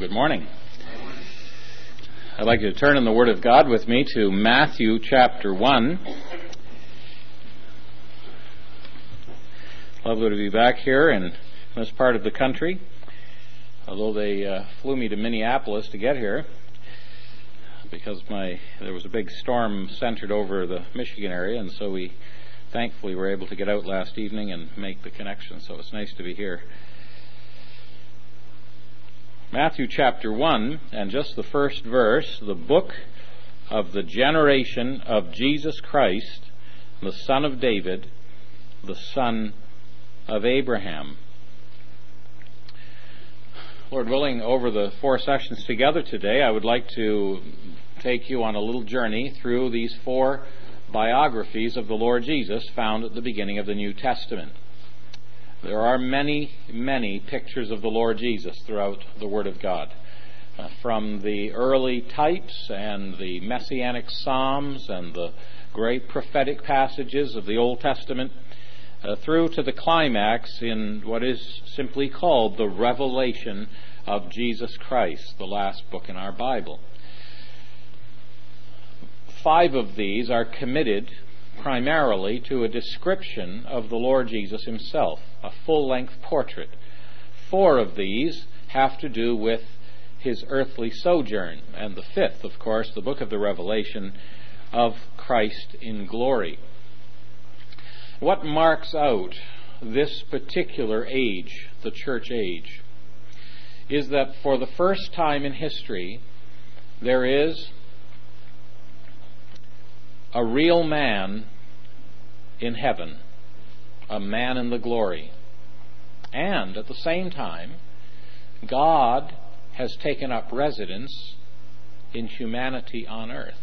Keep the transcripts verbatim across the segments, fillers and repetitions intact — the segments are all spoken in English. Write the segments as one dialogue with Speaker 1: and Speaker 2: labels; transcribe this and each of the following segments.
Speaker 1: good morning. I'd like you to turn in the Word of God with me to Matthew chapter one. Lovely to be back here in this part of the country, although they uh, flew me to Minneapolis to get here because my there was a big storm centered over the Michigan area, and so we thankfully were able to get out last evening and make the connection, so it's nice to be here. Matthew chapter one, and just the first verse, the book of the generation of Jesus Christ, the son of David, the son of Abraham. Lord willing, over the four sessions together today, I would like to take you on a little journey through these four biographies of the Lord Jesus found at the beginning of the New Testament. There are many, many pictures of the Lord Jesus throughout the Word of God. Uh, from the early types and the messianic psalms and the great prophetic passages of the Old Testament, uh, through to the climax in what is simply called the Revelation of Jesus Christ, the last book in our Bible. Five of these are committed primarily to a description of the Lord Jesus himself, a full-length portrait. Four of these have to do with his earthly sojourn, and the fifth, of course, the book of the Revelation of Christ in glory. What marks out this particular age, the church age, is that for the first time in history, there is a real man in heaven, a man in the glory. And at the same time, God has taken up residence in humanity on earth.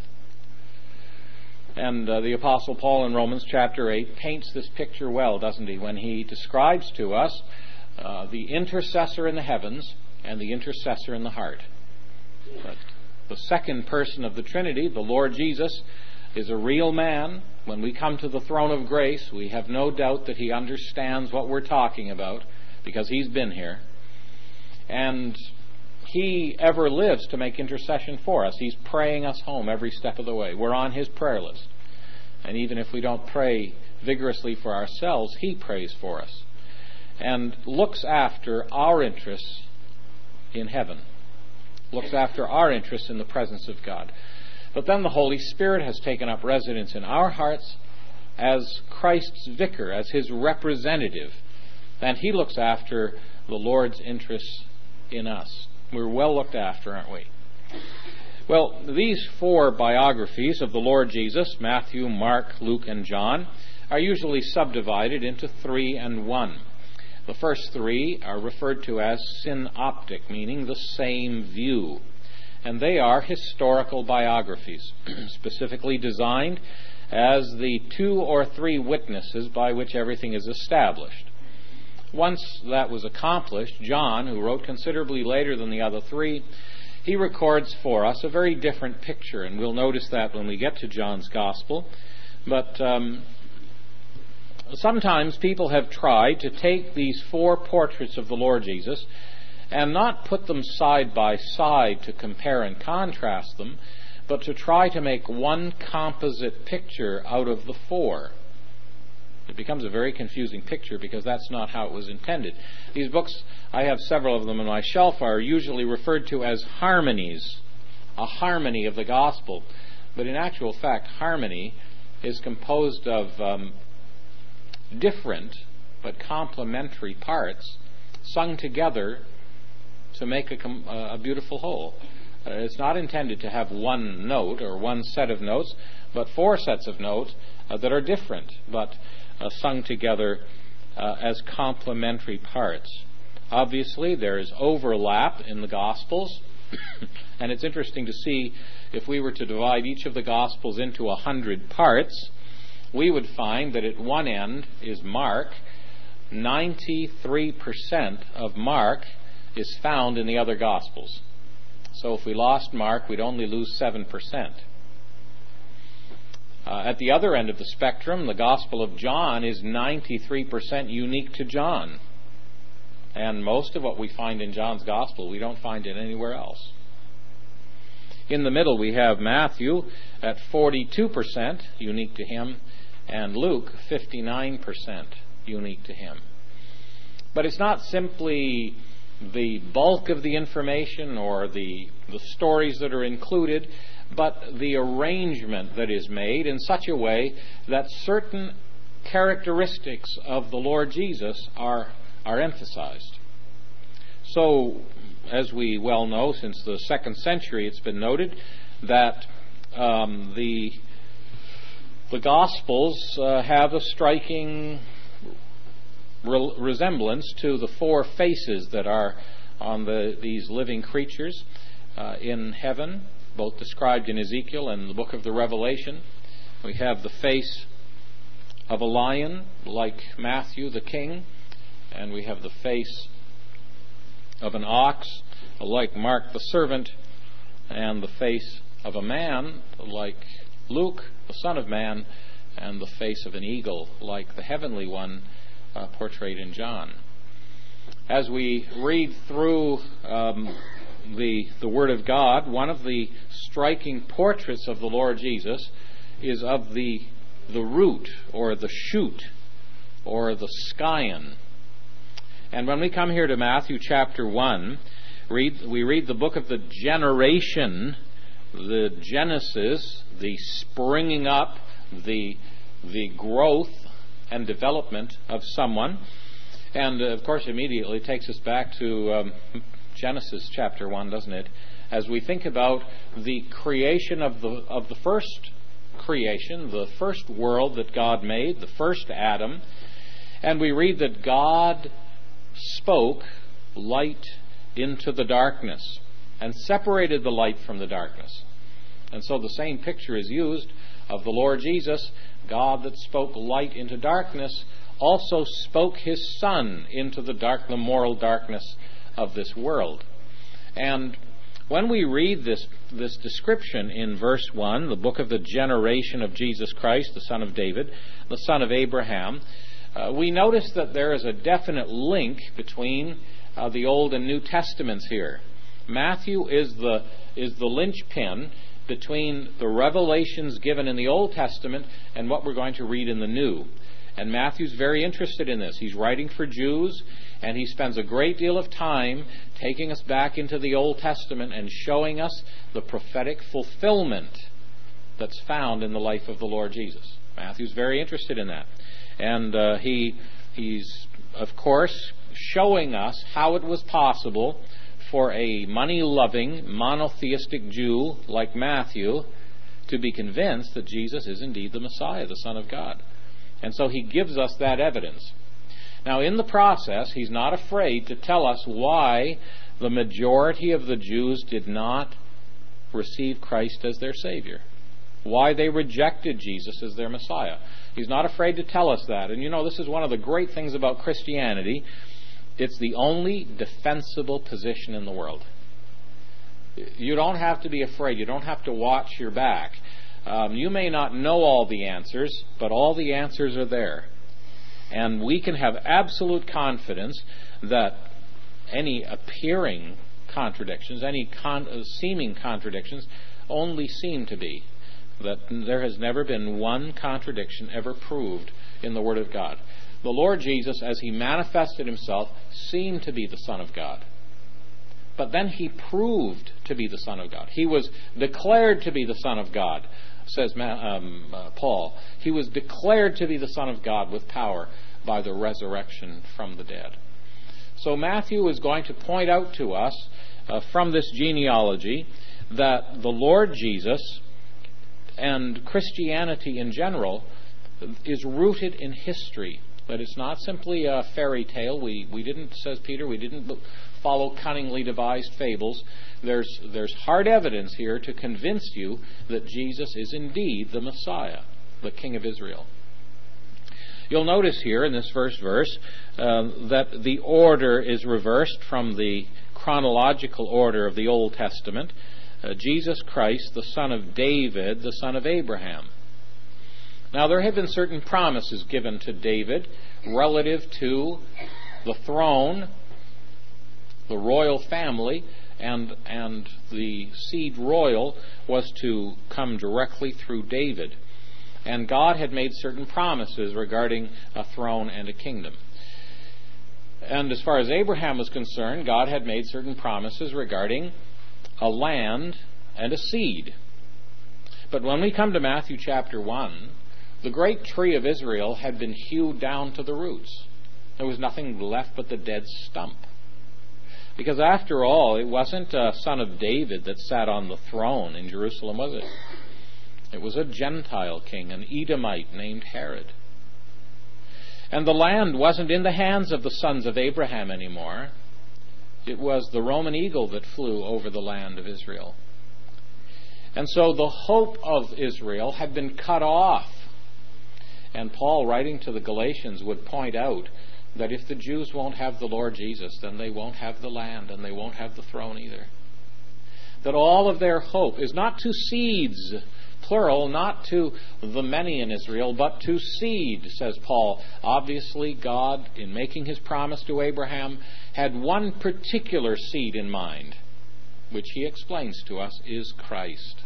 Speaker 1: And uh, the Apostle Paul in Romans chapter eight paints this picture well, doesn't he, when he describes to us uh, the intercessor in the heavens and the intercessor in the heart. But the second person of the Trinity, the Lord Jesus, is a real man. When we come to the throne of grace, we have no doubt that he understands what we're talking about because he's been here. And he ever lives to make intercession for us. He's praying us home every step of the way. We're on his prayer list. And even if we don't pray vigorously for ourselves, he prays for us and looks after our interests in heaven, looks after our interests in the presence of God. But then the Holy Spirit has taken up residence in our hearts as Christ's vicar, as his representative. And he looks after the Lord's interests in us. We're well looked after, aren't we? Well, these four biographies of the Lord Jesus, Matthew, Mark, Luke, and John, are usually subdivided into three and one. The first three are referred to as synoptic, meaning the same view. And they are historical biographies, specifically designed as the two or three witnesses by which everything is established. Once that was accomplished, John, who wrote considerably later than the other three, he records for us a very different picture, and we'll notice that when we get to John's Gospel. But um, sometimes people have tried to take these four portraits of the Lord Jesus and not put them side by side to compare and contrast them, but to try to make one composite picture out of the four. It becomes a very confusing picture because that's not how it was intended. These books, I have several of them on my shelf, are usually referred to as harmonies, a harmony of the gospel. But in actual fact, harmony is composed of um, different but complementary parts sung together to make a, a beautiful whole. Uh, it's not intended to have one note or one set of notes, but four sets of notes uh, that are different, but uh, sung together uh, as complementary parts. Obviously, there is overlap in the Gospels, and it's interesting to see if we were to divide each of the Gospels into a hundred parts, we would find that at one end is Mark. ninety-three percent of Mark is found in the other Gospels. So if we lost Mark, we'd only lose seven percent. Uh, at the other end of the spectrum, the Gospel of John is ninety-three percent unique to John. And most of what we find in John's Gospel, we don't find it anywhere else. In the middle, we have Matthew at forty-two percent unique to him, and Luke fifty-nine percent unique to him. But it's not simply the bulk of the information or the, the stories that are included, but the arrangement that is made in such a way that certain characteristics of the Lord Jesus are, are emphasized. So, as we well know, since the second century, it's been noted that um, the the Gospels uh, have a striking re- resemblance to the four faces that are on the these living creatures uh, in heaven, both described in Ezekiel and the book of the Revelation. We have the face of a lion, like Matthew the king, and we have the face of an ox, like Mark the servant, and the face of a man, like Luke, the Son of Man, and the face of an eagle, like the heavenly one uh, portrayed in John. As we read through um, the the Word of God, one of the striking portraits of the Lord Jesus is of the the root, or the shoot, or the scion. And when we come here to Matthew chapter one, read, we read the book of the generation, the genesis, the springing up, the the growth and development of someone. And, uh, of course, immediately takes us back to um, Genesis chapter one, doesn't it? As we think about the creation of the of the first creation, the first world that God made, the first Adam. And we read that God spoke light into the darkness and separated the light from the darkness. And so the same picture is used of the Lord Jesus. God that spoke light into darkness also spoke his Son into the dark, the moral darkness of this world. And when we read this this description in verse one, the book of the generation of Jesus Christ, the son of David, the son of Abraham, uh, we notice that there is a definite link between uh, the Old and New Testaments here. Matthew is the is the linchpin between the revelations given in the Old Testament and what we're going to read in the New. And Matthew's very interested in this. He's writing for Jews, and he spends a great deal of time taking us back into the Old Testament and showing us the prophetic fulfillment that's found in the life of the Lord Jesus. Matthew's very interested in that. And uh, he he's, of course, showing us how it was possible for a money-loving, monotheistic Jew like Matthew to be convinced that Jesus is indeed the Messiah, the Son of God. And so he gives us that evidence. Now, in the process, he's not afraid to tell us why the majority of the Jews did not receive Christ as their Savior, why they rejected Jesus as their Messiah. He's not afraid to tell us that. And you know, this is one of the great things about Christianity. It's the only defensible position in the world. You don't have to be afraid. You don't have to watch your back. Um, you may not know all the answers, but all the answers are there. And we can have absolute confidence that any appearing contradictions, any con- uh, seeming contradictions, only seem to be. That there has never been one contradiction ever proved in the Word of God. The Lord Jesus, as he manifested himself, seemed to be the Son of God. But then he proved to be the Son of God. He was declared to be the Son of God, says um, uh, Paul. He was declared to be the Son of God with power by the resurrection from the dead. So Matthew is going to point out to us uh, from this genealogy that the Lord Jesus and Christianity in general is rooted in history. That it's not simply a fairy tale. We we didn't, says Peter, we didn't follow cunningly devised fables. There's there's hard evidence here to convince you that Jesus is indeed the Messiah, the King of Israel. You'll notice here in this first verse uh, that the order is reversed from the chronological order of the Old Testament. Uh, Jesus Christ, the son of David, the son of Abraham. Now, there have been certain promises given to David relative to the throne The royal family and and the seed royal was to come directly through David. And God had made certain promises regarding a throne and a kingdom. And as far as Abraham was concerned, God had made certain promises regarding a land and a seed. But when we come to Matthew chapter one, the great tree of Israel had been hewed down to the roots. There was nothing left but the dead stump. Because after all, it wasn't a son of David that sat on the throne in Jerusalem, was it? It was a Gentile king, an Edomite named Herod. And the land wasn't in the hands of the sons of Abraham anymore. It was the Roman eagle that flew over the land of Israel. And so the hope of Israel had been cut off. And Paul, writing to the Galatians, would point out that if the Jews won't have the Lord Jesus, then they won't have the land and they won't have the throne either. That all of their hope is not to seeds, plural, not to the many in Israel, but to seed, says Paul. Obviously, God, in making his promise to Abraham, had one particular seed in mind, which he explains to us is Christ.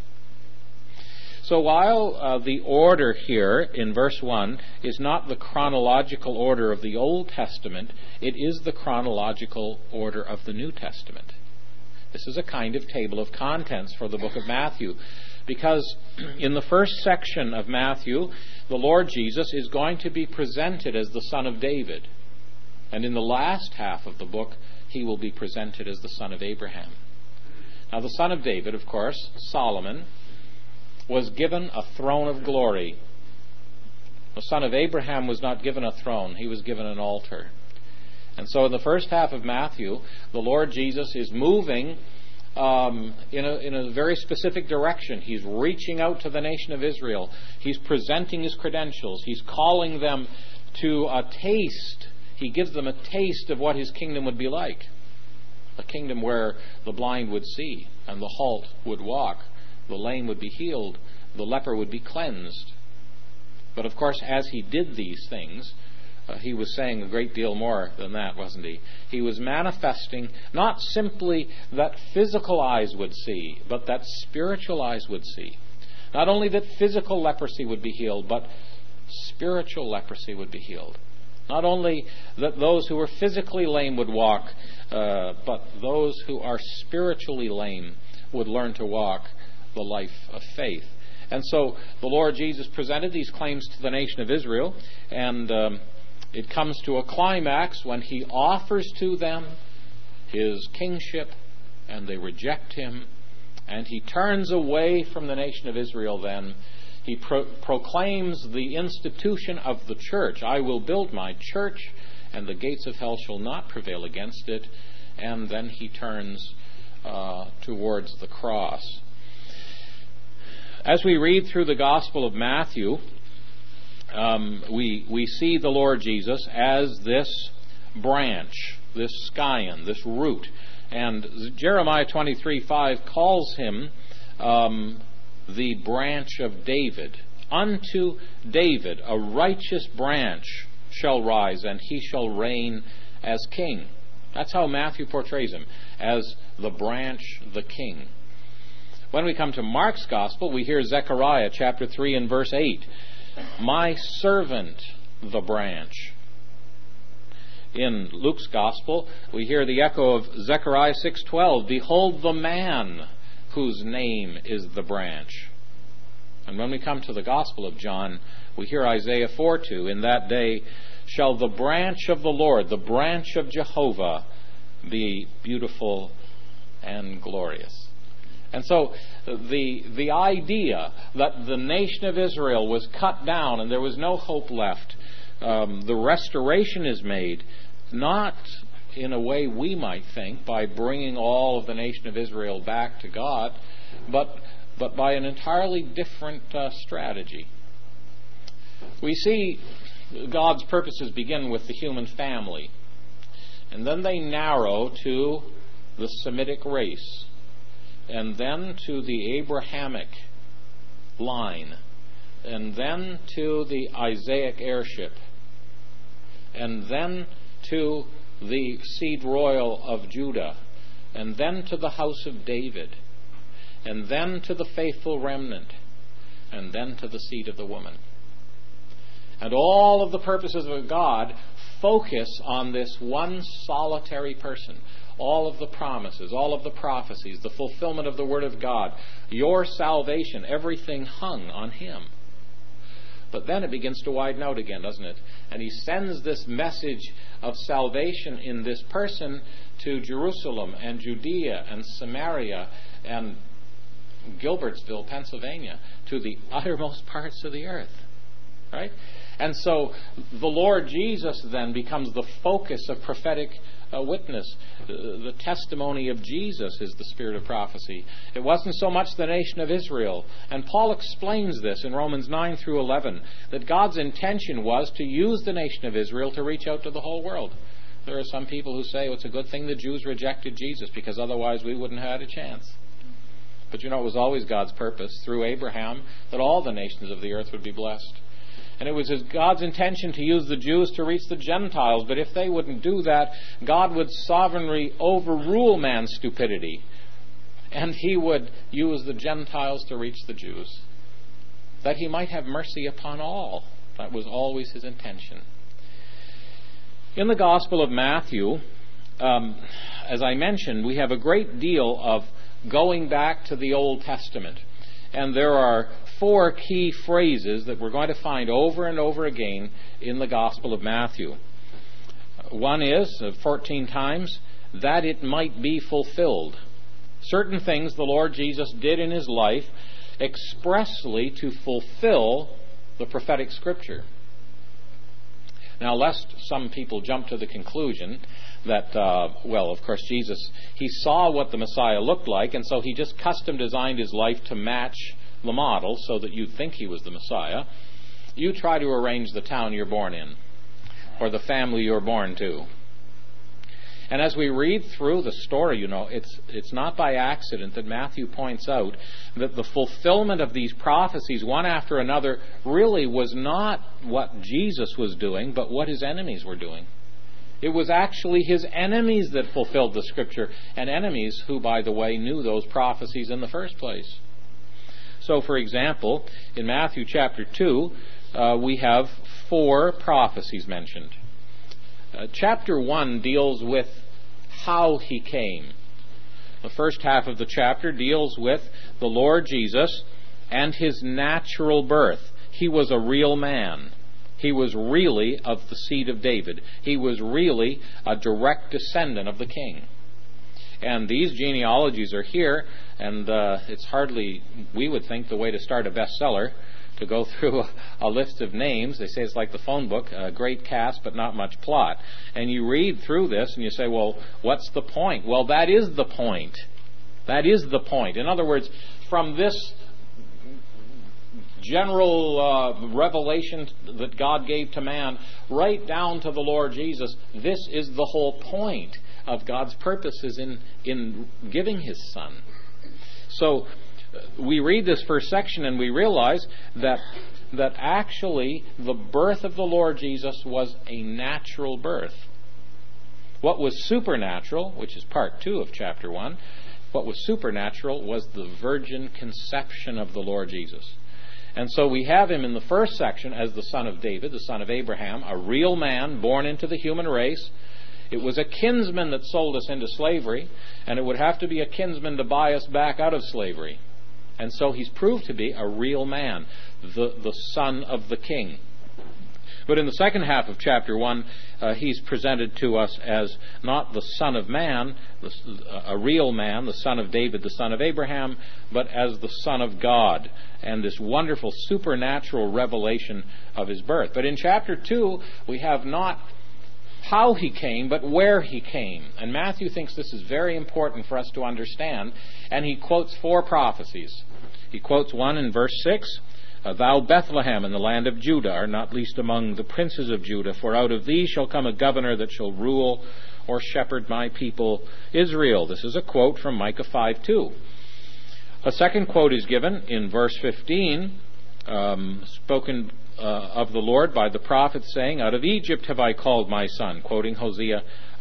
Speaker 1: So while uh, the order here in verse one is not the chronological order of the Old Testament, it is the chronological order of the New Testament. This is a kind of table of contents for the book of Matthew, because in the first section of Matthew, the Lord Jesus is going to be presented as the Son of David. And in the last half of the book, he will be presented as the son of Abraham. Now, the son of David, of course, Solomon, was given a throne of glory. The son of Abraham was not given a throne. He was given an altar. And so in the first half of Matthew, the Lord Jesus is moving um, in, a, in a very specific direction. He's reaching out to the nation of Israel. He's presenting his credentials. He's calling them to a taste. He gives them a taste of what his kingdom would be like. A kingdom where the blind would see and the halt would walk. The lame would be healed. The leper would be cleansed. But of course, as he did these things, uh, he was saying a great deal more than that, wasn't he? He was manifesting not simply that physical eyes would see, but that spiritual eyes would see. Not only that physical leprosy would be healed, but spiritual leprosy would be healed. Not only that those who were physically lame would walk, uh, but those who are spiritually lame would learn to walk the life of faith. And so the Lord Jesus presented these claims to the nation of Israel, and um, it comes to a climax when he offers to them his kingship, and they reject him, and he turns away from the nation of Israel then. He pro- proclaims the institution of the church. I will build my church, and the gates of hell shall not prevail against it. And then he turns uh, towards the cross. As we read through the Gospel of Matthew, um, we we see the Lord Jesus as this branch, this scion, this root. And Jeremiah twenty-three five calls him um, the branch of David. Unto David a righteous branch shall rise, and he shall reign as king. That's how Matthew portrays him, as the branch, the king. When we come to Mark's Gospel, we hear Zechariah chapter three and verse eight. My servant, the branch. In Luke's Gospel, we hear the echo of Zechariah six twelve. Behold the man whose name is the branch. And when we come to the Gospel of John, we hear Isaiah four two. In that day shall the branch of the Lord, the branch of Jehovah, be beautiful and glorious. And so the the idea that the nation of Israel was cut down and there was no hope left, um, the restoration is made not in a way we might think, by bringing all of the nation of Israel back to God, but but by an entirely different uh, strategy. We see God's purposes begin with the human family, and then they narrow to the Semitic race, and then to the Abrahamic line, and then to the Isaac heirship, and then to the seed royal of Judah, and then to the house of David, and then to the faithful remnant, and then to the seed of the woman. And all of the purposes of God focus on this one solitary person. All of the promises, all of the prophecies, the fulfillment of the Word of God, your salvation, everything hung on Him. But then it begins to widen out again, doesn't it? And He sends this message of salvation in this person to Jerusalem and Judea and Samaria and Gilbertsville, Pennsylvania, to the uttermost parts of the earth. Right? And so the Lord Jesus then becomes the focus of prophetic uh, witness. The, the testimony of Jesus is the spirit of prophecy. It wasn't so much the nation of Israel. And Paul explains this in Romans nine through eleven, that God's intention was to use the nation of Israel to reach out to the whole world. There are some people who say, well, it's a good thing the Jews rejected Jesus, because otherwise we wouldn't have had a chance. But you know, it was always God's purpose, through Abraham, that all the nations of the earth would be blessed. And it was God's intention to use the Jews to reach the Gentiles. But if they wouldn't do that, God would sovereignly overrule man's stupidity. And He would use the Gentiles to reach the Jews, that He might have mercy upon all. That was always His intention. In the Gospel of Matthew, um, as I mentioned, we have a great deal of going back to the Old Testament. And there are four key phrases that we're going to find over and over again in the Gospel of Matthew. One is, uh, fourteen times, that it might be fulfilled. Certain things the Lord Jesus did in His life expressly to fulfill the prophetic Scripture. Now, lest some people jump to the conclusion that, uh, well, of course, Jesus, He saw what the Messiah looked like, and so He just custom designed His life to match the model so that you'd think He was the Messiah. You try to arrange the town you're born in, or the family you're born to. And as we read through the story, you know, it's it's not by accident that Matthew points out that the fulfillment of these prophecies, one after another, really was not what Jesus was doing, but what His enemies were doing. It was actually His enemies that fulfilled the Scripture, and enemies who, by the way, knew those prophecies in the first place. So, for example, in Matthew chapter two, uh, we have four prophecies mentioned. Uh, chapter one deals with how He came. The first half of the chapter deals with the Lord Jesus and His natural birth. He was a real man. He was really of the seed of David. He was really a direct descendant of the king. And these genealogies are here, and uh, it's hardly, we would think, the way to start a bestseller, to go through a, a list of names. They say it's like the phone book, a great cast but not much plot. And you read through this and you say, well, what's the point? Well, that is the point. That is the point. In other words, from this general uh, revelation that God gave to man, right down to the Lord Jesus, this is the whole point of God's purposes in, in giving His Son. So we read this first section and we realize that that actually the birth of the Lord Jesus was a natural birth. What was supernatural, which is part two of chapter one, what was supernatural was the virgin conception of the Lord Jesus. And so we have Him in the first section as the son of David, the son of Abraham, a real man born into the human race. It was a kinsman that sold us into slavery, and it would have to be a kinsman to buy us back out of slavery. And so He's proved to be a real man, the, the son of the king. But in the second half of chapter one, uh, He's presented to us as not the son of man, the, a real man, the son of David, the son of Abraham, but as the Son of God, and this wonderful supernatural revelation of His birth. But in chapter two, we have not how He came, but where He came. And Matthew thinks this is very important for us to understand, and he quotes four prophecies. He quotes one in verse six, Thou Bethlehem in the land of Judah art not least among the princes of Judah, for out of thee shall come a governor that shall rule or shepherd my people Israel. This is a quote from Micah five two. A second quote is given in verse fifteen, um, spoken uh, of the Lord by the prophet, saying, Out of Egypt have I called my son, quoting Hosea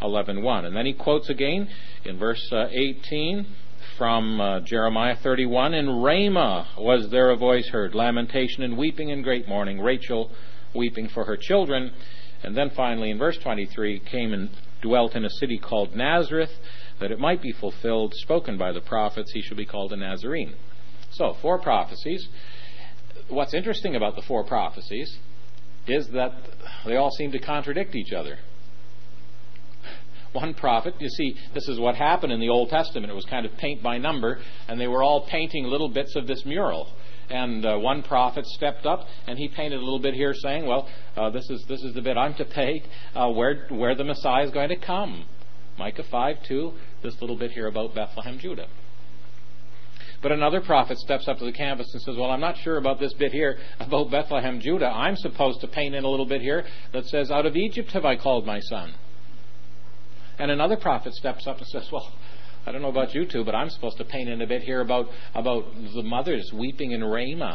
Speaker 1: eleven one. And then he quotes again in verse uh, eighteen from uh, Jeremiah thirty-one, "In Ramah was there a voice heard, lamentation and weeping and great mourning, Rachel weeping for her children." And then finally in verse twenty-three, "Came and dwelt in a city called Nazareth, that it might be fulfilled, spoken by the prophets, he shall be called a Nazarene." So, four prophecies. What's interesting about the four prophecies is that they all seem to contradict each other. One prophet, you see, this is what happened in the Old Testament. It was kind of paint by number, and they were all painting little bits of this mural. And uh, one prophet stepped up, and he painted a little bit here, saying, "Well, uh, this is this is the bit I'm to paint uh, where where the Messiah is going to come." Micah five two, this little bit here about Bethlehem, Judah. But another prophet steps up to the canvas and says, "Well, I'm not sure about this bit here about Bethlehem, Judah. I'm supposed to paint in a little bit here that says, 'Out of Egypt have I called my son.'" And another prophet steps up and says, "Well, I don't know about you two, but I'm supposed to paint in a bit here about, about the mothers weeping in Ramah.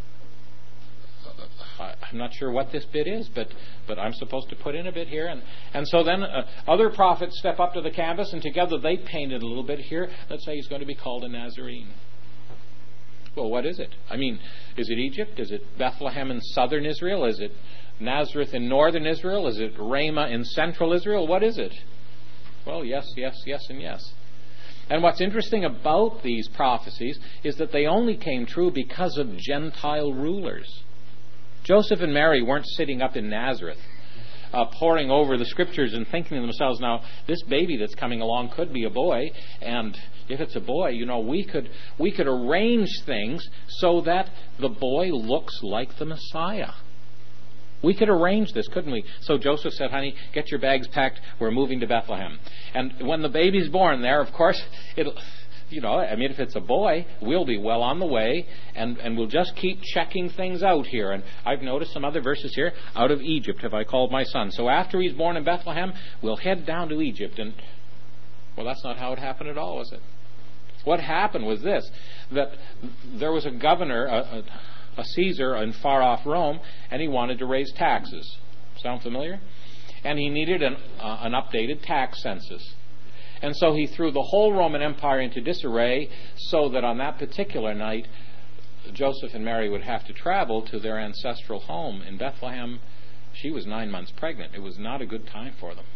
Speaker 1: I'm not sure what this bit is, but but I'm supposed to put in a bit here." And, and so then uh, other prophets step up to the canvas, and together they painted a little bit here. Let's say he's going to be called a Nazarene. Well, what is it? I mean, is it Egypt? Is it Bethlehem in southern Israel? Is it Nazareth in northern Israel? Is it Ramah in central Israel? What is it? Well, yes, yes, yes, and yes. And what's interesting about these prophecies is that they only came true because of Gentile rulers. Joseph and Mary weren't sitting up in Nazareth, uh, poring over the scriptures and thinking to themselves, now, this baby that's coming along could be a boy, and if it's a boy, you know, we could we could arrange things so that the boy looks like the Messiah. We could arrange this, couldn't we? So Joseph said, "Honey, get your bags packed. We're moving to Bethlehem." And when the baby's born there, of course, it'll... You know, I mean, if it's a boy, we'll be well on the way, and, and we'll just keep checking things out here. And I've noticed some other verses here. "Out of Egypt have I called my son." So after he's born in Bethlehem, we'll head down to Egypt. And, well, that's not how it happened at all, was it? What happened was this, that there was a governor, a, a, a Caesar in far-off Rome, and he wanted to raise taxes. Sound familiar? And he needed an, uh, an updated tax census. And so he threw the whole Roman Empire into disarray, so that on that particular night, Joseph and Mary would have to travel to their ancestral home in Bethlehem. She was nine months pregnant. It was not a good time for them.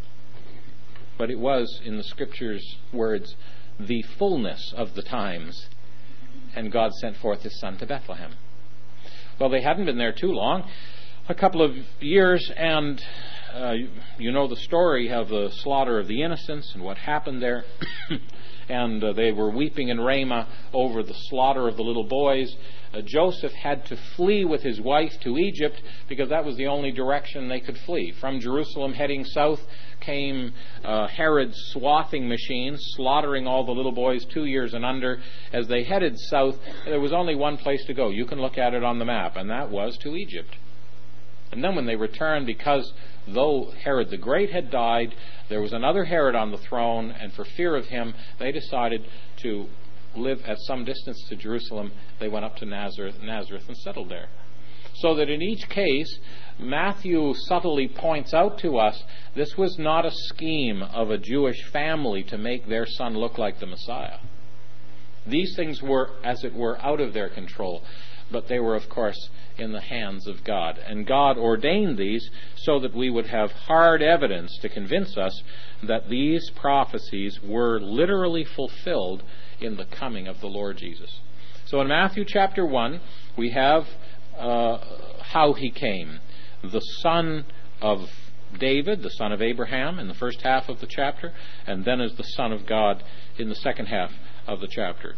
Speaker 1: But it was, in the Scripture's words, the fullness of the times. And God sent forth His Son to Bethlehem. Well, they hadn't been there too long, a couple of years, and uh, you, you know the story of the slaughter of the innocents and what happened there. And uh, they were weeping in Ramah over the slaughter of the little boys. Uh, Joseph had to flee with his wife to Egypt because that was the only direction they could flee. From Jerusalem heading south came uh, Herod's swathing machines, slaughtering all the little boys two years and under. As they headed south, there was only one place to go. You can look at it on the map, and that was to Egypt. And then when they returned, because though Herod the Great had died, there was another Herod on the throne, and for fear of him, they decided to live at some distance to Jerusalem. They went up to Nazareth, Nazareth and settled there. So that in each case, Matthew subtly points out to us, this was not a scheme of a Jewish family to make their son look like the Messiah. These things were, as it were, out of their control. But they were, of course, in the hands of God. And God ordained these so that we would have hard evidence to convince us that these prophecies were literally fulfilled in the coming of the Lord Jesus. So in Matthew chapter one, we have uh, how He came. The son of David, the son of Abraham, in the first half of the chapter, and then as the Son of God in the second half of the chapter.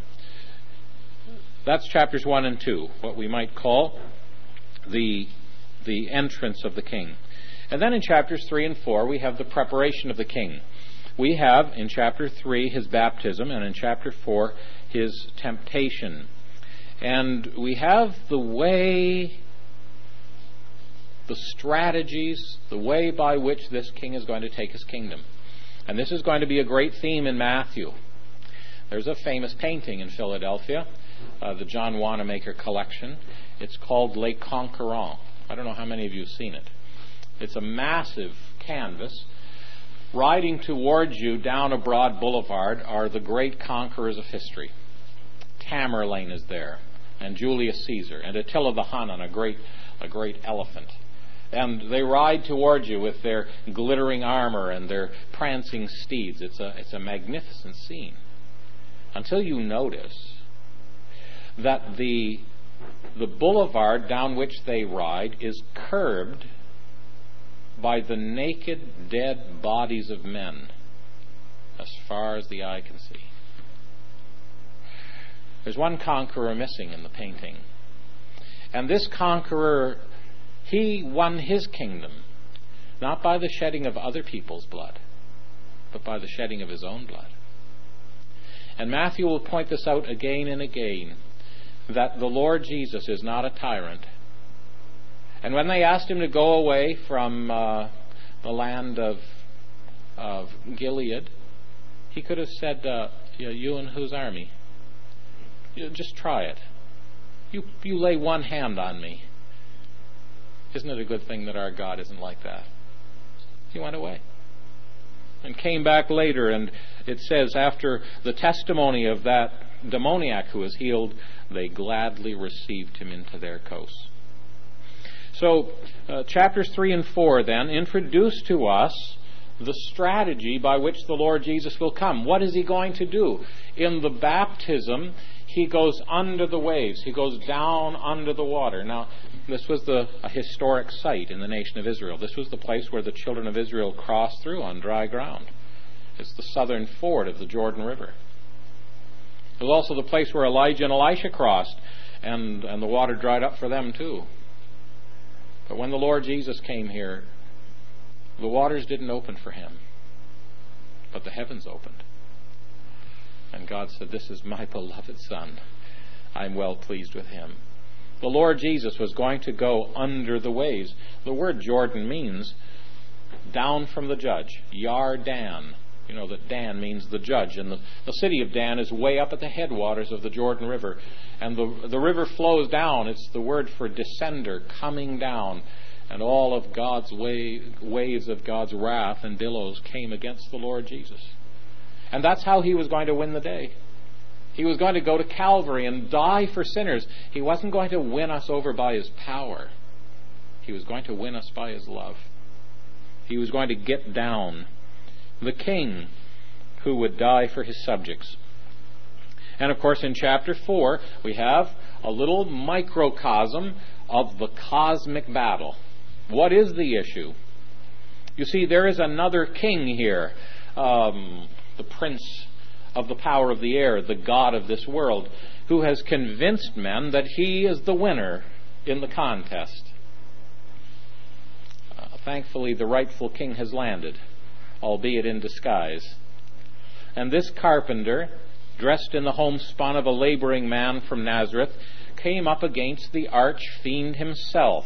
Speaker 1: That's chapters one and two, what we might call the, the entrance of the King. And then in chapters three and four, we have the preparation of the King. We have in chapter three His baptism, and in chapter four His temptation. And we have the way, the strategies, the way by which this King is going to take His kingdom. And this is going to be a great theme in Matthew. There's a famous painting in Philadelphia, uh, the John Wanamaker collection. It's called Les Conquérants. I don't know how many of you have seen it. It's a massive canvas riding towards you down a broad boulevard are the great conquerors of history. Tamerlane is there, and Julius Caesar, and Attila the Hun on a great, a great elephant. And they ride towards you with their glittering armor and their prancing steeds. It's a, it's a magnificent scene. Until you notice that the, the boulevard down which they ride is curbed by the naked, dead bodies of men as far as the eye can see. There's one conqueror missing in the painting. And this conqueror, he won his kingdom not by the shedding of other people's blood, but by the shedding of his own blood. And Matthew will point this out again and again, that the Lord Jesus is not a tyrant. And when they asked him to go away from uh, the land of, of Gilead, he could have said, uh, you, you and whose army? You, just try it. You, you lay one hand on me. Isn't it a good thing that our God isn't like that? He went away and came back later, and it says after the testimony of that demoniac who was healed, they gladly received him into their coasts. So uh, chapters three and four then introduce to us the strategy by which the Lord Jesus will come. What is he going to do? In the baptism, he goes under the waves. He goes down under the water. Now, this was the, a historic site in the nation of Israel. This was the place where the children of Israel crossed through on dry ground. It's the southern ford of the Jordan River. It was also the place where Elijah and Elisha crossed, and, and the water dried up for them too. But when the Lord Jesus came here, the waters didn't open for him, but the heavens opened. And God said, "This is my beloved Son. I'm well pleased with him." The Lord Jesus was going to go under the waves. The word Jordan means down from the judge. Yar Dan. You know that Dan means the judge. And the, the city of Dan is way up at the headwaters of the Jordan River. And the, the river flows down. It's the word for descender, coming down. And all of God's wave, waves of God's wrath and billows came against the Lord Jesus. And that's how he was going to win the day. He was going to go to Calvary and die for sinners. He wasn't going to win us over by his power. He was going to win us by his love. He was going to get down. The king who would die for his subjects. And of course in chapter four we have a little microcosm of the cosmic battle. What is the issue? You see, there is another king here, um, the prince of the power of the air, the god of this world, who has convinced men that he is the winner in the contest. Uh, thankfully, the rightful king has landed, albeit in disguise. And this carpenter, dressed in the homespun of a laboring man from Nazareth, came up against the arch-fiend himself.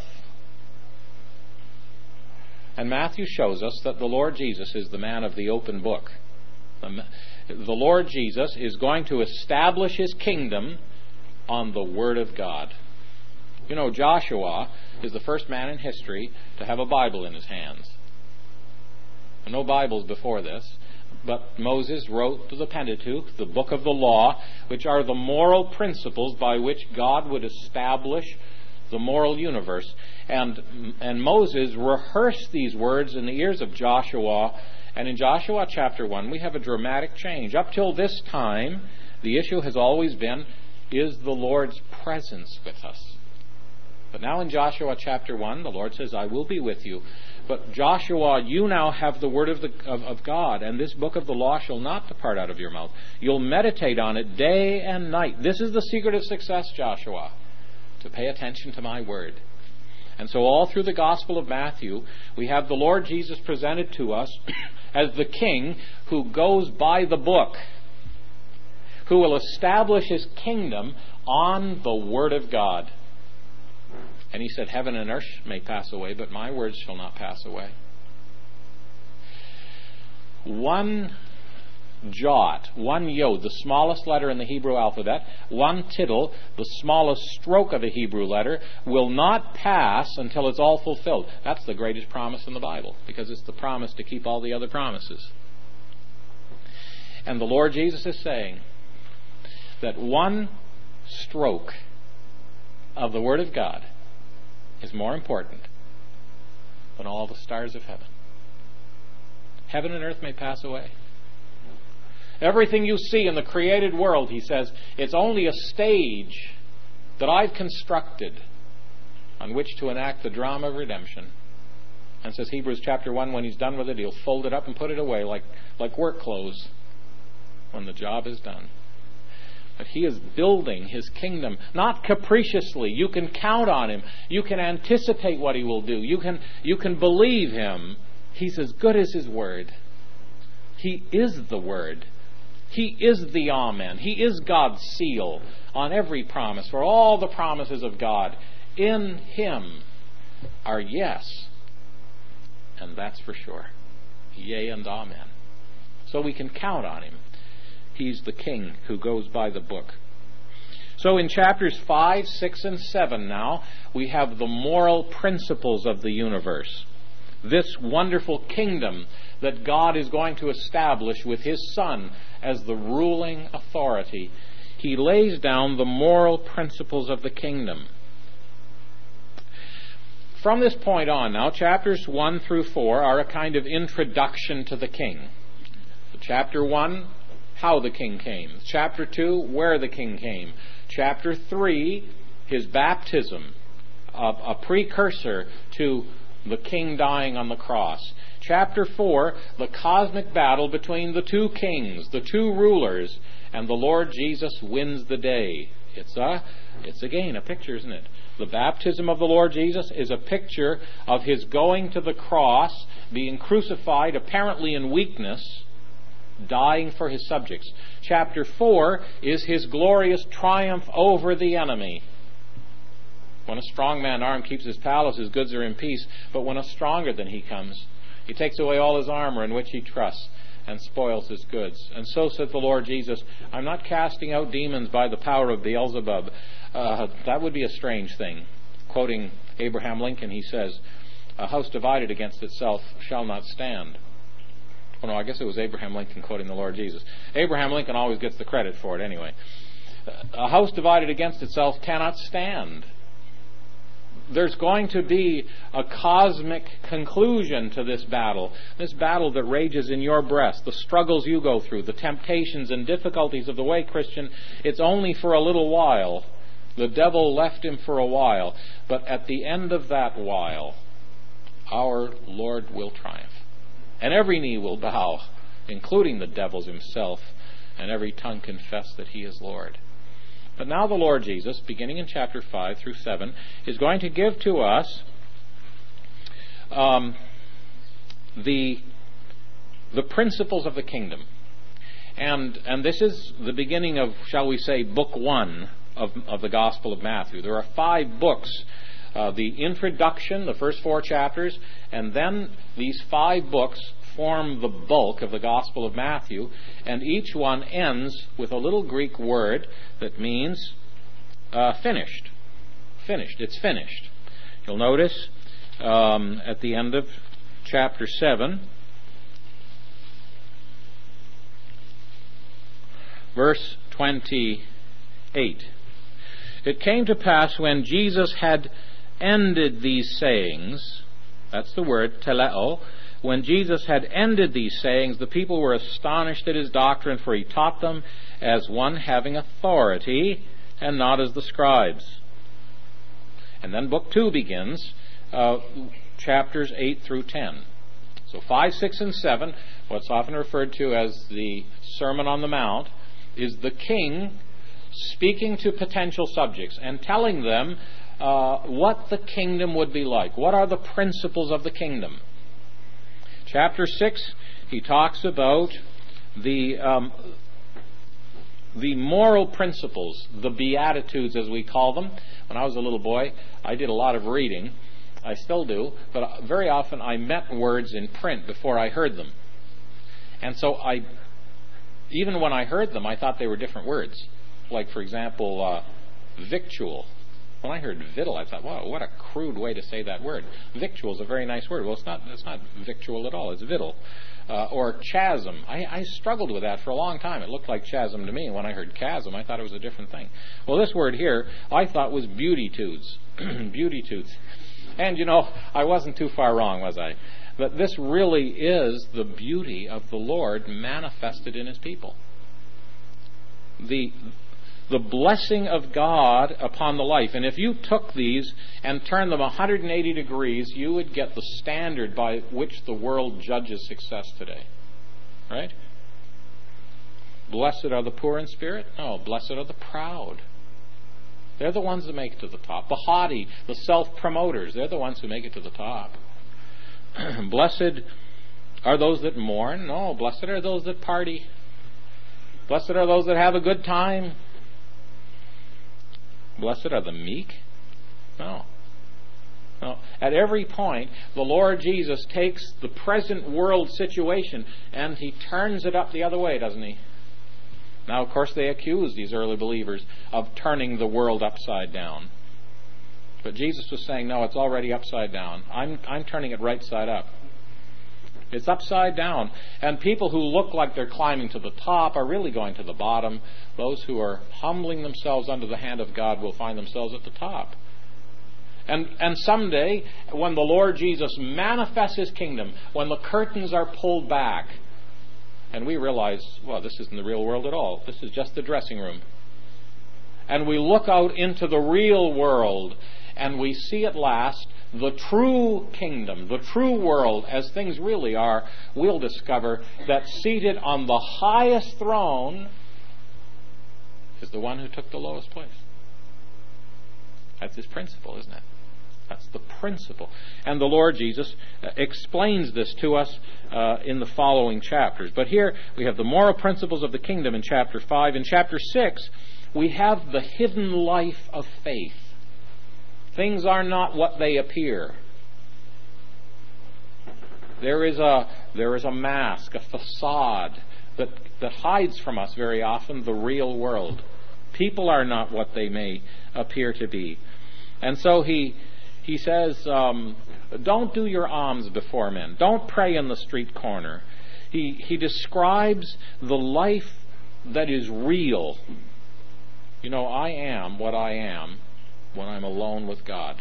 Speaker 1: And Matthew shows us that the Lord Jesus is the man of the open book. The, the Lord Jesus is going to establish his kingdom on the Word of God. You know, Joshua is the first man in history to have a Bible in his hands. No Bibles before this, but Moses wrote the Pentateuch, the book of the law, which are the moral principles by which God would establish the moral universe. And, and Moses rehearsed these words in the ears of Joshua. And in Joshua chapter one, we have a dramatic change. Up till this time, the issue has always been, is the Lord's presence with us? But now in Joshua chapter one, the Lord says, I will be with you. But Joshua, you now have the word of, the, of, of God, and this book of the law shall not depart out of your mouth. You'll meditate on it day and night. This is the secret of success, Joshua, to pay attention to my word. And so all through the Gospel of Matthew, we have the Lord Jesus presented to us as the King who goes by the book, who will establish his kingdom on the Word of God. And he said, heaven and earth may pass away, but my words shall not pass away. One jot, one yod, the smallest letter in the Hebrew alphabet, one tittle, the smallest stroke of a Hebrew letter, will not pass until it's all fulfilled. That's the greatest promise in the Bible, because it's the promise to keep all the other promises. And the Lord Jesus is saying that one stroke of the Word of God is more important than all the stars of heaven. Heaven and earth may pass away. Everything you see in the created world, he says, it's only a stage that I've constructed on which to enact the drama of redemption. And says Hebrews chapter one, when he's done with it, he'll fold it up and put it away like, like work clothes when the job is done. But he is building his kingdom, not capriciously. You can count on him. You can anticipate what he will do. You can, you can believe him. He's as good as his word. He is the word. He is the Amen. He is God's seal on every promise. For all the promises of God in him are yes. And that's for sure. Yea and amen. So we can count on him. He's the king who goes by the book. So in chapters five, six, and seven now, we have the moral principles of the universe. This wonderful kingdom that God is going to establish with his Son as the ruling authority. He lays down the moral principles of the kingdom. From this point on now, chapters one through four are a kind of introduction to the king. So chapter one, how the king came. Chapter two, where the king came. Chapter three, his baptism, a, a precursor to the king dying on the cross. Chapter four, the cosmic battle between the two kings, the two rulers, and the Lord Jesus wins the day. It's a, it's again a picture, isn't it? The baptism of the Lord Jesus is a picture of his going to the cross, being crucified apparently in weakness, dying for his subjects. Chapter four is his glorious triumph over the enemy. When a strong man armed keeps his palace, his goods are in peace. But when a stronger than he comes, he takes away all his armor in which he trusts and spoils his goods. And so said the Lord Jesus, I'm not casting out demons by the power of Beelzebub. Uh, that would be a strange thing. Quoting Abraham Lincoln, he says, a house divided against itself shall not stand. Oh no, I guess it was Abraham Lincoln quoting the Lord Jesus. Abraham Lincoln always gets the credit for it anyway. A house divided against itself cannot stand. There's going to be a cosmic conclusion to this battle. This battle that rages in your breast, the struggles you go through, the temptations and difficulties of the way, Christian, it's only for a little while. The devil left him for a while. But at the end of that while, our Lord will triumph. And every knee will bow, including the devil's himself, and every tongue confess that he is Lord. But now the Lord Jesus, beginning in chapter five through seven, is going to give to us um, the the principles of the kingdom. And and this is the beginning of, shall we say, book one of, of the Gospel of Matthew. There are five books. Uh, the introduction, the first four chapters, and then these five books form the bulk of the Gospel of Matthew, and each one ends with a little Greek word that means uh, finished. Finished. It's finished. You'll notice um, at the end of chapter seven, verse twenty-eight. It came to pass when Jesus had ended these sayings, that's the word, teleo, when Jesus had ended these sayings, the people were astonished at his doctrine, for he taught them as one having authority, and not as the scribes. And then book two begins, uh, chapters eight through ten. So five, six, and seven, what's often referred to as the Sermon on the Mount, is the king speaking to potential subjects and telling them uh, what the kingdom would be like. What are the principles of the kingdom? Chapter six, he talks about the um, the moral principles, the Beatitudes as we call them. When I was a little boy, I did a lot of reading. I still do, but very often I met words in print before I heard them. And so I even when I heard them, I thought they were different words. Like, for example, uh, victual. When I heard victual, I thought, wow, what a crude way to say that word. Victual is a very nice word. Well, it's not, it's not victual at all. It's victual. Uh, or chasm. I, I struggled with that for a long time. It looked like chasm to me. When I heard chasm, I thought it was a different thing. Well, this word here, I thought was beautitudes. Beautitudes. And, you know, I wasn't too far wrong, was I? But this really is the beauty of the Lord manifested in His people. The the blessing of God upon the life. And if you took these and turned them one hundred eighty degrees, you would get the standard by which the world judges success today. Right? Blessed are the poor in spirit? No, blessed are the proud. They're the ones that make it to the top. The haughty, the self-promoters, they're the ones who make it to the top. Blessed are those that mourn? No, blessed are those that party. Blessed are those that have a good time. Blessed are the meek? No. No. At every point, the Lord Jesus takes the present world situation and He turns it up the other way, doesn't He? Now, of course, they accuse these early believers of turning the world upside down. But Jesus was saying, no, it's already upside down. I'm, I'm turning it right side up. It's upside down. And people who look like they're climbing to the top are really going to the bottom. Those who are humbling themselves under the hand of God will find themselves at the top. And, and someday, when the Lord Jesus manifests His kingdom, when the curtains are pulled back, and we realize, well, this isn't the real world at all. This is just the dressing room. And we look out into the real world, and we see at last the true kingdom, the true world, as things really are. We'll discover that seated on the highest throne is the one who took the lowest place. That's His principle, isn't it? That's the principle. And the Lord Jesus uh, explains this to us uh, in the following chapters. But here we have the moral principles of the kingdom in chapter five. In chapter six, we have the hidden life of faith. Things are not what they appear. There is a there is a mask, a facade that, that hides from us very often the real world. People are not what they may appear to be. And so he he says, um, don't do your alms before men. Don't pray in the street corner. He he describes the life that is real. You know, I am what I am when I'm alone with God.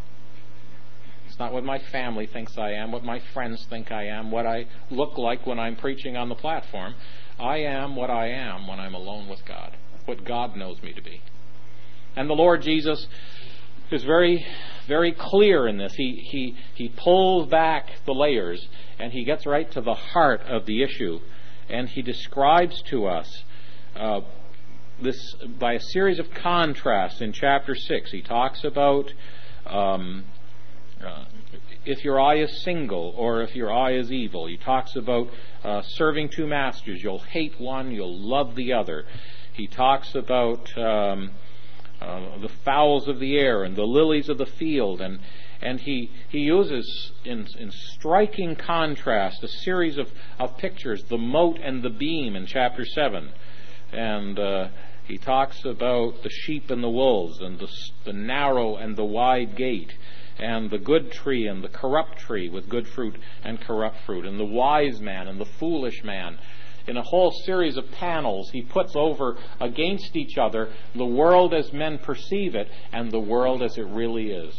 Speaker 1: It's not what my family thinks I am, what my friends think I am, what I look like when I'm preaching on the platform. I am what I am when I'm alone with God, what God knows me to be. And the Lord Jesus is very, very clear in this. He, he, he pulls back the layers and He gets right to the heart of the issue. And He describes to us uh, this by a series of contrasts in chapter six. He talks about um, uh, if your eye is single or if your eye is evil. He talks about uh, serving two masters. You'll hate one, you'll love the other. He talks about um, uh, the fowls of the air and the lilies of the field, and and he he uses in, in striking contrast a series of, of pictures, the mote and the beam in chapter seven. And uh, he talks about the sheep and the wolves, and the, the narrow and the wide gate, and the good tree and the corrupt tree with good fruit and corrupt fruit, and the wise man and the foolish man. In a whole series of panels, he puts over against each other the world as men perceive it and the world as it really is.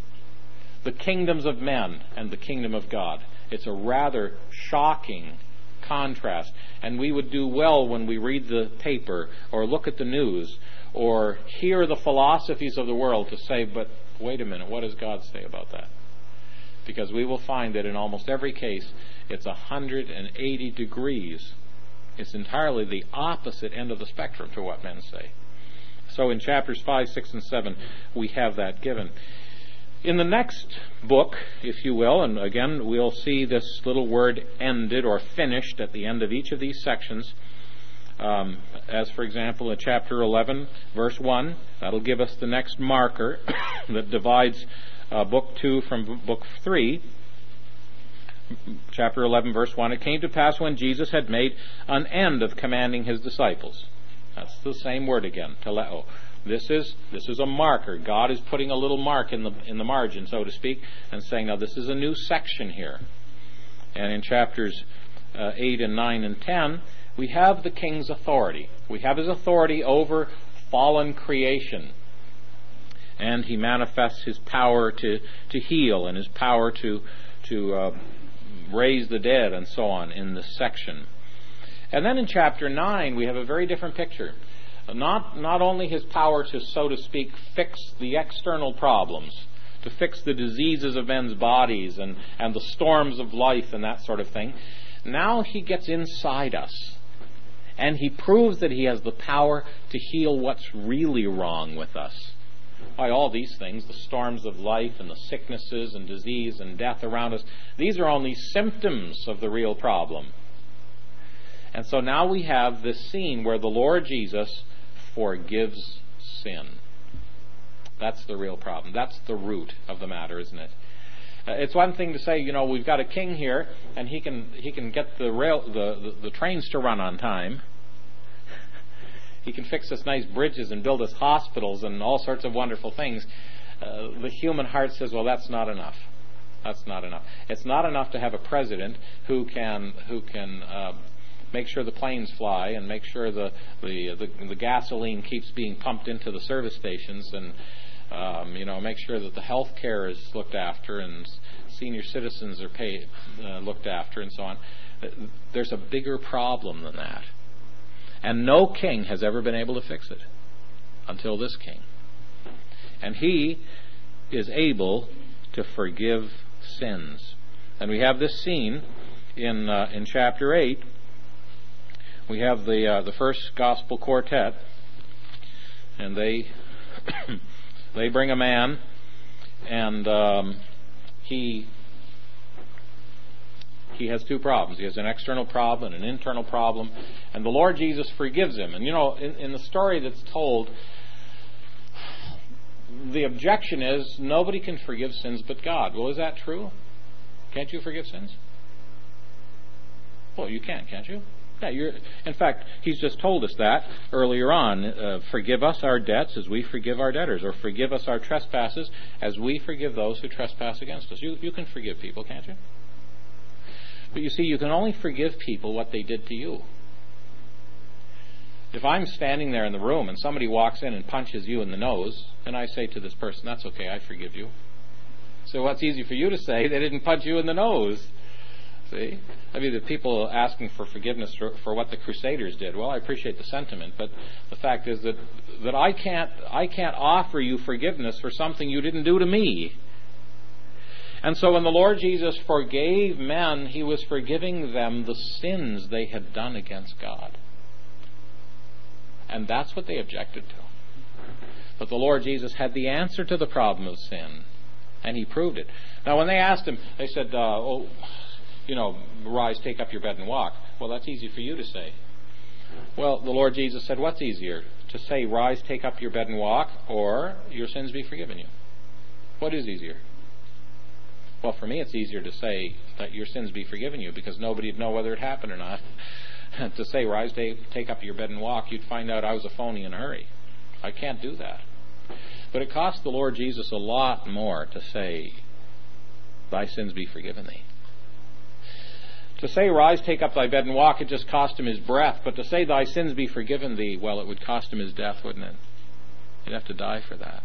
Speaker 1: The kingdoms of men and the kingdom of God. It's a rather shocking contrast, and we would do well when we read the paper or look at the news or hear the philosophies of the world to say, but wait a minute, what does God say about that? Because we will find that in almost every case it's one hundred eighty degrees. It's entirely the opposite end of the spectrum to what men say. So in chapters five, six, and seven we have that given. In the next book, if you will, and again we'll see this little word ended or finished at the end of each of these sections, um, as for example in chapter eleven, verse one, that'll give us the next marker that divides uh, book two from book three. chapter eleven, verse one, it came to pass when Jesus had made an end of commanding his disciples. That's the same word again, teleo. This is this is a marker. God is putting a little mark in the in the margin, so to speak, and saying, now this is a new section here. And in chapters uh, eight and nine and ten, we have the king's authority. We have his authority over fallen creation. And he manifests his power to, to heal and his power to, to uh, raise the dead and so on in this section. And then in chapter nine, we have a very different picture. Not, not only his power to, so to speak, fix the external problems, to fix the diseases of men's bodies and, and the storms of life and that sort of thing. Now he gets inside us. And he proves that he has the power to heal what's really wrong with us. By all these things, the storms of life and the sicknesses and disease and death around us, these are only symptoms of the real problem. And so now we have this scene where the Lord Jesus forgives sin. That's the real problem. That's the root of the matter, isn't it? Uh, it's one thing to say, you know, we've got a king here, and he can he can get the rail the, the, the trains to run on time. He can fix us nice bridges and build us hospitals and all sorts of wonderful things. Uh, the human heart says, well, that's not enough. That's not enough. It's not enough to have a president who can who can uh, make sure the planes fly and make sure the the, the the gasoline keeps being pumped into the service stations and um, you know make sure that the health care is looked after and senior citizens are paid uh, looked after and so on. There's a bigger problem than that. And no king has ever been able to fix it until this king. And he is able to forgive sins. And we have this scene in uh, in chapter eight. We have the uh, the first gospel quartet, and they they bring a man, and um, he. He has two problems. He has an external problem and an internal problem. And the Lord Jesus forgives him. And you know, in, in the story that's told, the objection is nobody can forgive sins but God. Well, is that true? Can't you forgive sins? Well, you can, can't you? Yeah, you're, in fact, he's just told us that earlier on. Uh, forgive us our debts as we forgive our debtors. Or forgive us our trespasses as we forgive those who trespass against us. You, you can forgive people, can't you? But you see, you can only forgive people what they did to you. If I'm standing there in the room and somebody walks in and punches you in the nose, and I say to this person, that's okay, I forgive you. So what's easy for you to say? They didn't punch you in the nose. See? I mean, the people asking for forgiveness for, for what the Crusaders did. Well, I appreciate the sentiment, but the fact is that, that I can't I can't offer you forgiveness for something you didn't do to me. And so when the Lord Jesus forgave men, he was forgiving them the sins they had done against God. And that's what they objected to. But the Lord Jesus had the answer to the problem of sin, and he proved it. Now, when they asked him, they said, uh, oh, you know, rise, take up your bed and walk. Well, that's easy for you to say. Well, the Lord Jesus said, what's easier? To say, rise, take up your bed and walk, or your sins be forgiven you? What is easier? Well, for me, it's easier to say that your sins be forgiven you, because nobody would know whether it happened or not. To say, rise, take up your bed and walk, you'd find out I was a phony in a hurry. I can't do that. But it cost the Lord Jesus a lot more to say, thy sins be forgiven thee. To say, rise, take up thy bed and walk, it just cost him his breath. But to say, thy sins be forgiven thee, well, it would cost him his death, wouldn't it? He'd have to die for that.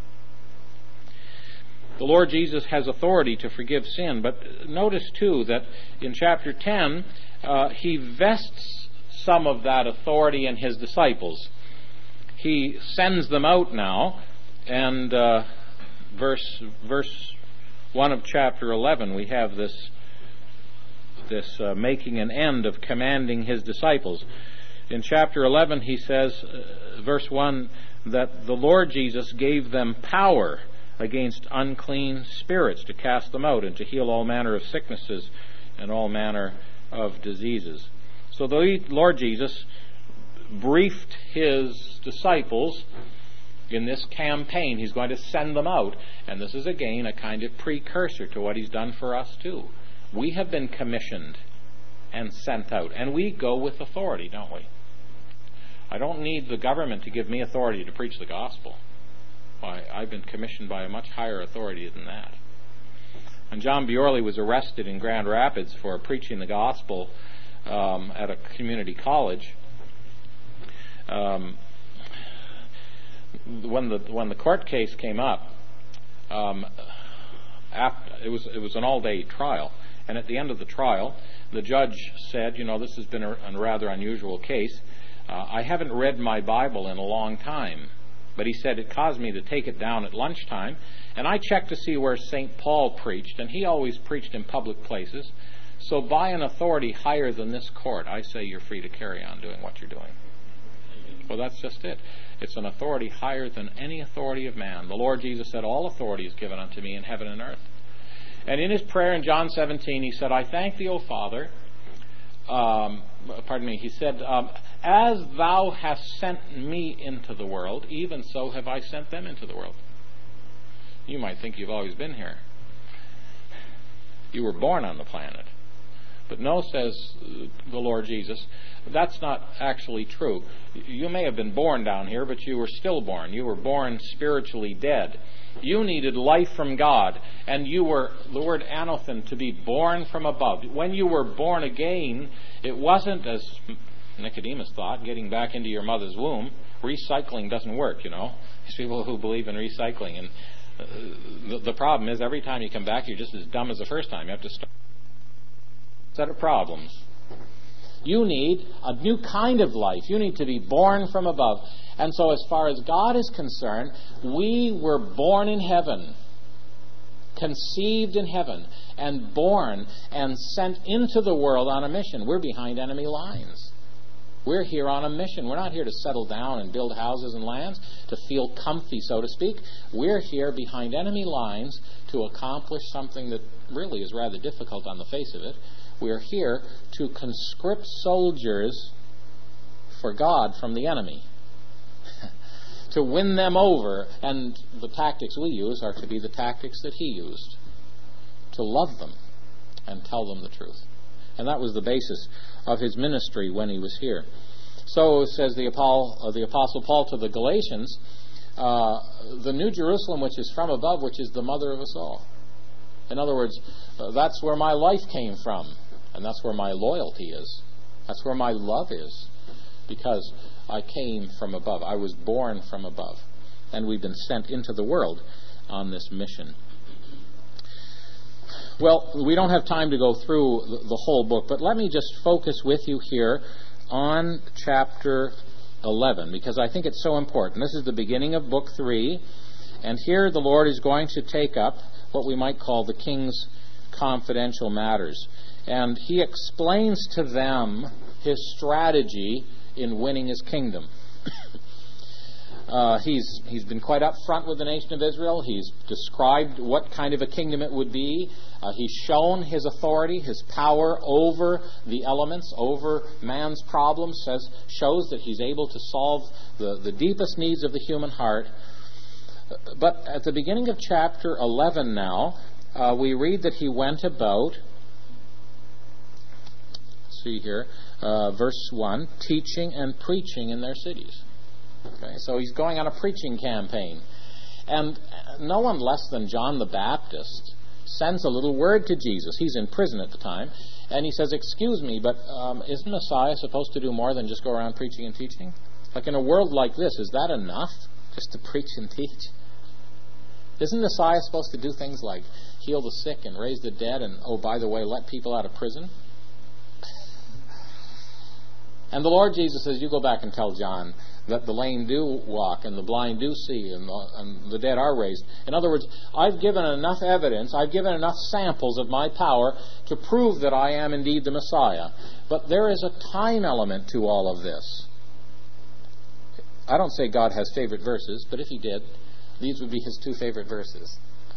Speaker 1: The Lord Jesus has authority to forgive sin, but notice too that in chapter ten, uh, he vests some of that authority in his disciples. He sends them out now, and uh, verse verse one of chapter eleven, we have this this uh, making an end of commanding his disciples. In chapter eleven, he says, uh, verse one, that the Lord Jesus gave them power against unclean spirits to cast them out and to heal all manner of sicknesses and all manner of diseases. So the Lord Jesus briefed his disciples in this campaign. He's going to send them out, and this is again a kind of precursor to what he's done for us too. We have been commissioned and sent out. And we go with authority, don't we? I don't need the government to give me authority to preach the gospel. Why, I've been commissioned by a much higher authority than that. When John Bjorley was arrested in Grand Rapids for preaching the gospel um, at a community college, um, when the when the court case came up, um, after, it was it was an all-day trial, and at the end of the trial, the judge said, "You know, this has been a, a rather unusual case. Uh, I haven't read my Bible in a long time." But he said it caused me to take it down at lunchtime, and I checked to see where Saint Paul preached, and he always preached in public places. So by an authority higher than this court, I say you're free to carry on doing what you're doing. Well, that's just it. It's an authority higher than any authority of man. The Lord Jesus said, all authority is given unto me in heaven and earth. And in his prayer in John seventeen, he said, I thank thee, O Father. Um, pardon me, he said, um, as thou hast sent me into the world, even so have I sent them into the world. You might think you've always been here. You were born on the planet. But no, says the Lord Jesus, that's not actually true. You may have been born down here, but you were stillborn. You were born spiritually dead. You needed life from God, and you were, the word anothen, to be born from above. When you were born again, it wasn't, as Nicodemus thought, getting back into your mother's womb. Recycling doesn't work, you know. There's people who believe in recycling, and uh, the, the problem is every time you come back, you're just as dumb as the first time. You have to start a set of problems. You need a new kind of life. You need to be born from above. And so as far as God is concerned, we were born in heaven, conceived in heaven, and born and sent into the world on a mission. We're behind enemy lines. We're here on a mission. We're not here to settle down and build houses and lands, to feel comfy, so to speak. We're here behind enemy lines to accomplish something that really is rather difficult on the face of it. We're here to conscript soldiers for God from the enemy, to win them over. And the tactics we use are to be the tactics that he used, to love them and tell them the truth. And that was the basis of his ministry when he was here. So says the Apostle, uh, the Apostle Paul to the Galatians, uh, the New Jerusalem which is from above, which is the mother of us all. In other words, uh, that's where my life came from. And that's where my loyalty is. That's where my love is. Because I came from above. I was born from above. And we've been sent into the world on this mission. Well, we don't have time to go through the, the whole book, but let me just focus with you here on chapter eleven, because I think it's so important. This is the beginning of book three, and here the Lord is going to take up what we might call the king's confidential matters. And he explains to them his strategy in winning his kingdom. uh, he's he's been quite upfront with the nation of Israel. He's described what kind of a kingdom it would be. Uh, he's shown his authority, his power over the elements, over man's problems, says, shows that he's able to solve the, the deepest needs of the human heart. But at the beginning of chapter eleven now, uh, we read that he went about... See here, uh, verse one, teaching and preaching in their cities. Okay, so he's going on a preaching campaign. And no one less than John the Baptist sends a little word to Jesus. He's in prison at the time. And he says, excuse me, but um, isn't Messiah supposed to do more than just go around preaching and teaching? Like in a world like this, is that enough just to preach and teach? Isn't Messiah supposed to do things like heal the sick and raise the dead and, oh, by the way, let people out of prison? And the Lord Jesus says, you go back and tell John that the lame do walk and the blind do see and the, and the dead are raised. In other words, I've given enough evidence, I've given enough samples of my power to prove that I am indeed the Messiah. But there is a time element to all of this. I don't say God has favorite verses, but if he did, these would be his two favorite verses.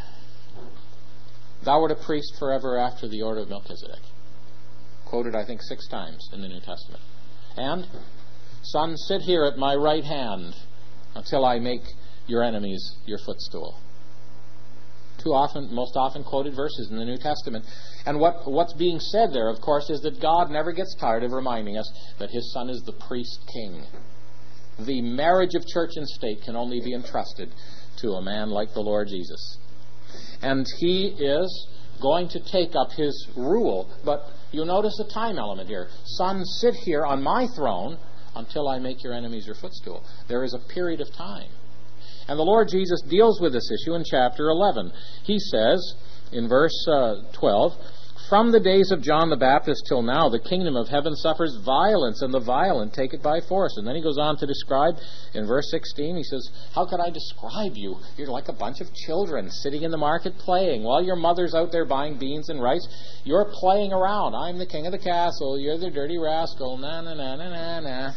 Speaker 1: Thou art a priest forever after the order of Melchizedek. Quoted, I think, six times in the New Testament. And, son, sit here at my right hand until I make your enemies your footstool. two often, most often quoted verses in the New Testament. And what, what's being said there, of course, is that God never gets tired of reminding us that His Son is the priest king. The marriage of church and state can only be entrusted to a man like the Lord Jesus. And He is going to take up His rule. But you'll notice the time element here. Son, sit here on my throne until I make your enemies your footstool. There is a period of time. And the Lord Jesus deals with this issue in chapter eleven. He says in verse uh, twelve, "From the days of John the Baptist till now, the kingdom of heaven suffers violence, and the violent take it by force." And then he goes on to describe, in verse sixteen, he says, "How could I describe you? You're like a bunch of children sitting in the market playing. While your mother's out there buying beans and rice, you're playing around. I'm the king of the castle. You're the dirty rascal. Na, na, na, na, na, na."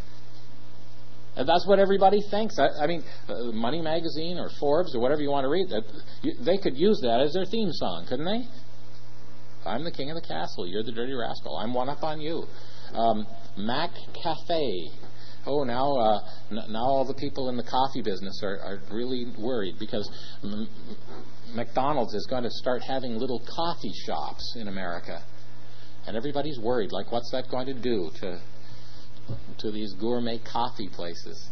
Speaker 1: And that's what everybody thinks. I, I mean, uh, Money Magazine or Forbes or whatever you want to read, that you, they could use that as their theme song, couldn't they? I'm the king of the castle. You're the dirty rascal. I'm one up on you. Um, Mac Cafe. Oh, now uh, n- now all the people in the coffee business are, are really worried because M- McDonald's is going to start having little coffee shops in America. And everybody's worried, like, what's that going to do to to these gourmet coffee places?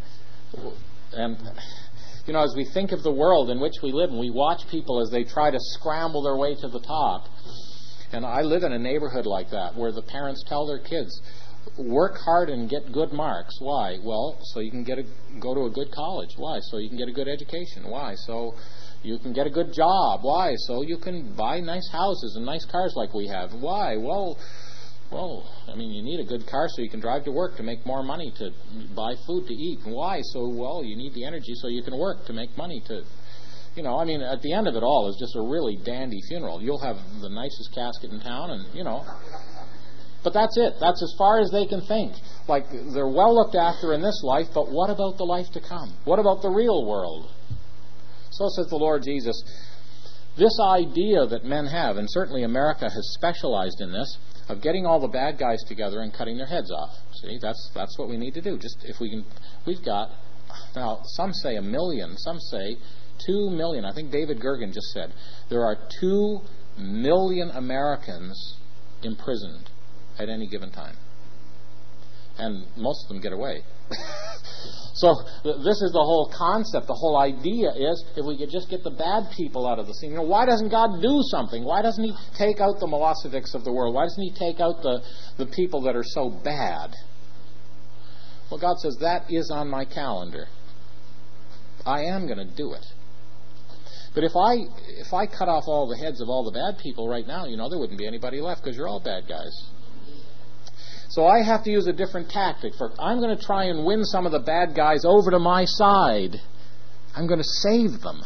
Speaker 1: And, you know, as we think of the world in which we live and we watch people as they try to scramble their way to the top, and I live in a neighborhood like that where the parents tell their kids, work hard and get good marks. Why? Well, so you can get a, go to a good college. Why? So you can get a good education. Why? So you can get a good job. Why? So you can buy nice houses and nice cars like we have. Why? Well, Well, I mean, you need a good car so you can drive to work to make more money to buy food to eat. And why? So, well, you need the energy so you can work to make money to, you know, I mean, at the end of it all is just a really dandy funeral. You'll have the nicest casket in town and, you know. But that's it. That's as far as they can think. Like, they're well looked after in this life, but what about the life to come? What about the real world? So says the Lord Jesus. This idea that men have, and certainly America has specialized in this, of getting all the bad guys together and cutting their heads off. See, that's that's what we need to do. Just if we can, we've got, now some say a million, some say two million. I think David Gergen just said there are two million Americans imprisoned at any given time. And most of them get away. So th- this is the whole concept. The whole idea is if we could just get the bad people out of the scene. You know, why doesn't God do something? Why doesn't He take out the Milosevic's of the world? Why doesn't He take out the, the people that are so bad? Well, God says, that is on my calendar. I am going to do it. But if I if I cut off all the heads of all the bad people right now, you know, there wouldn't be anybody left because you're all bad guys. So I have to use a different tactic. For I'm going to try and win some of the bad guys over to my side. I'm going to save them.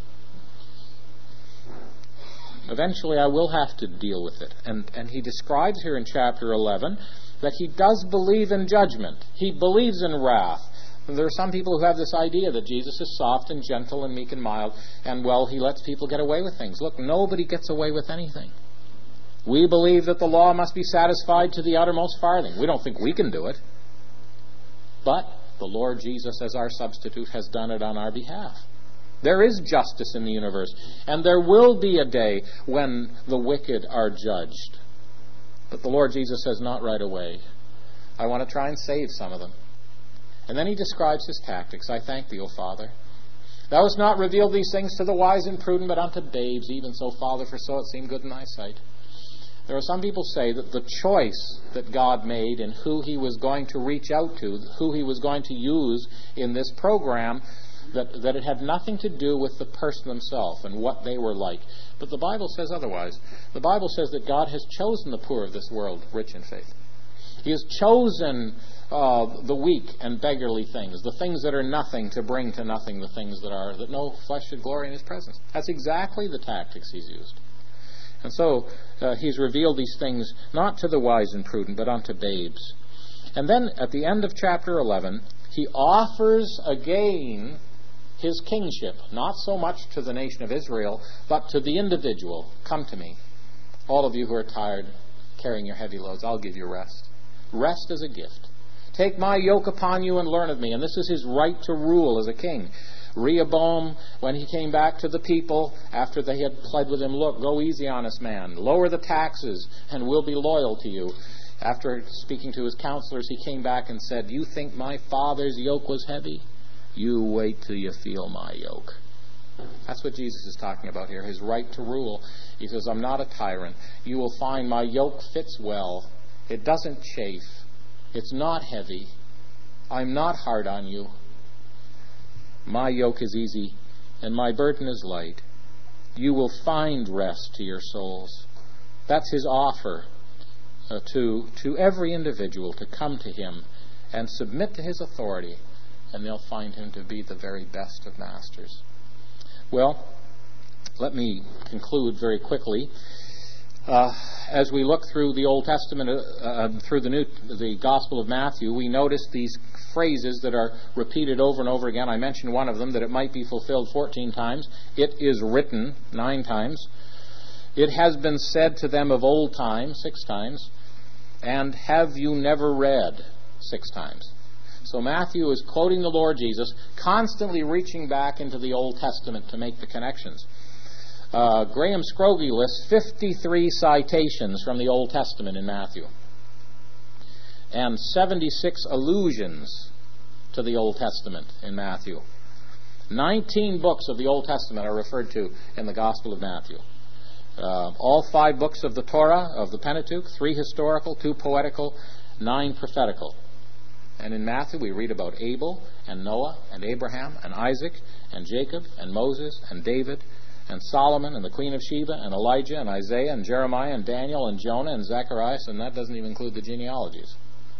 Speaker 1: Eventually I will have to deal with it. And, and he describes here in chapter eleven that he does believe in judgment. He believes in wrath. And there are some people who have this idea that Jesus is soft and gentle and meek and mild, and, well, he lets people get away with things. Look, nobody gets away with anything. We believe that the law must be satisfied to the uttermost farthing. We don't think we can do it. But the Lord Jesus, as our substitute, has done it on our behalf. There is justice in the universe, and there will be a day when the wicked are judged. But the Lord Jesus says, not right away. I want to try and save some of them. And then he describes his tactics. I thank thee, O Father. Thou hast not revealed these things to the wise and prudent, but unto babes. Even so, Father, for so it seemed good in thy sight. There are some people say that the choice that God made in who he was going to reach out to, who he was going to use in this program, that, that it had nothing to do with the person himself and what they were like. But the Bible says otherwise. The Bible says that God has chosen the poor of this world rich in faith. He has chosen uh, the weak and beggarly things, the things that are nothing to bring to nothing the things that are, that no flesh should glory in his presence. That's exactly the tactics he's used. And so uh, he's revealed these things not to the wise and prudent, but unto babes. And then at the end of chapter eleven, he offers again his kingship, not so much to the nation of Israel, but to the individual. Come to me, all of you who are tired, carrying your heavy loads, I'll give you rest. Rest is a gift. Take my yoke upon you and learn of me. And this is his right to rule as a king. Rehoboam, when he came back to the people after they had pled with him, look, go easy on us, man. Lower the taxes and we'll be loyal to you. After speaking to his counselors, he came back and said, you think my father's yoke was heavy? You wait till you feel my yoke. That's what Jesus is talking about here, his right to rule. He says, I'm not a tyrant. You will find my yoke fits well. It doesn't chafe. It's not heavy. I'm not hard on you. My yoke is easy and my burden is light. You will find rest to your souls. That's his offer uh, to, to every individual to come to him and submit to his authority, and they'll find him to be the very best of masters. Well, let me conclude very quickly. Uh, as we look through the Old Testament, uh, uh, through the New, the Gospel of Matthew, we notice these phrases that are repeated over and over again. I mentioned one of them, that it might be fulfilled fourteen times. It is written nine times. It has been said to them of old time six times. And have you never read six times? So Matthew is quoting the Lord Jesus, constantly reaching back into the Old Testament to make the connections. Uh, Graham Scroggie lists fifty-three citations from the Old Testament in Matthew, and seventy-six allusions to the Old Testament in Matthew. nineteen books of the Old Testament are referred to in the Gospel of Matthew. Uh, all five books of the Torah, of the Pentateuch, three historical, two poetical, nine prophetical. And in Matthew we read about Abel and Noah and Abraham and Isaac and Jacob and Moses and David and Solomon and the Queen of Sheba and Elijah and Isaiah and Jeremiah and Daniel and Jonah and Zacharias, and that doesn't even include the genealogies.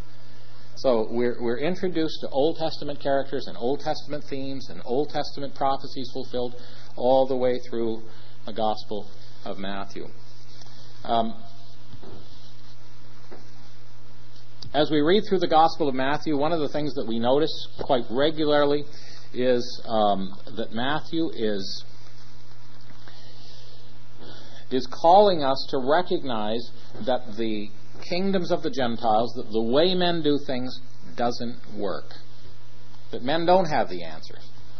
Speaker 1: So we're, we're introduced to Old Testament characters and Old Testament themes and Old Testament prophecies fulfilled all the way through the Gospel of Matthew. Um, as we read through the Gospel of Matthew, one of the things that we notice quite regularly is um, that Matthew is is calling us to recognize that the kingdoms of the Gentiles, that the way men do things, doesn't work. That men don't have the answer.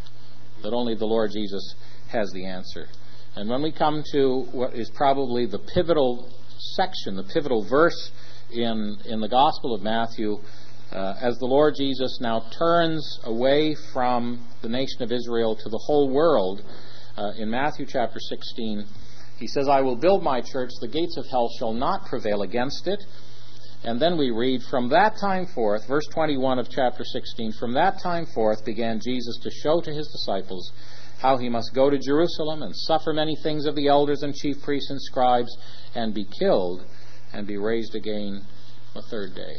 Speaker 1: That only the Lord Jesus has the answer. And when we come to what is probably the pivotal section, the pivotal verse in, in the Gospel of Matthew, uh, as the Lord Jesus now turns away from the nation of Israel to the whole world, uh, in Matthew chapter sixteen, he says, I will build my church, the gates of hell shall not prevail against it. And then we read, from that time forth, verse twenty-one of chapter sixteen, from that time forth began Jesus to show to his disciples how he must go to Jerusalem and suffer many things of the elders and chief priests and scribes, and be killed, and be raised again the third day.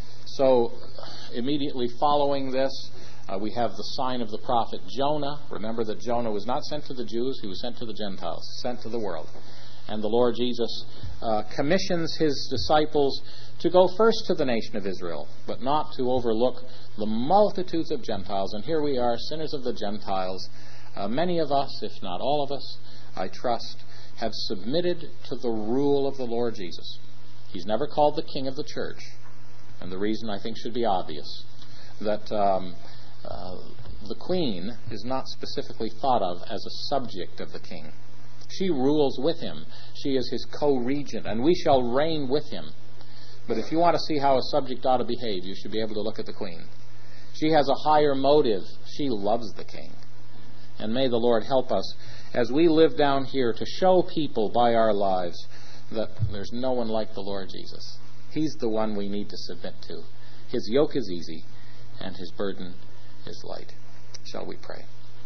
Speaker 1: So, immediately following this, uh, we have the sign of the prophet Jonah. Remember that Jonah was not sent to the Jews, he was sent to the Gentiles, sent to the world. And the Lord Jesus uh, commissions his disciples to go first to the nation of Israel, but not to overlook the multitudes of Gentiles. And here we are, sinners of the Gentiles. Uh, many of us, if not all of us, I trust, have submitted to the rule of the Lord Jesus. He's never called the king of the church. And the reason, I think, should be obvious. That um, uh, the queen is not specifically thought of as a subject of the king. She rules with him. She is his co-regent, and we shall reign with him. But if you want to see how a subject ought to behave, you should be able to look at the queen. She has a higher motive. She loves the king. And may the Lord help us as we live down here to show people by our lives that there's no one like the Lord Jesus. He's the one we need to submit to. His yoke is easy and his burden is light. Shall we pray?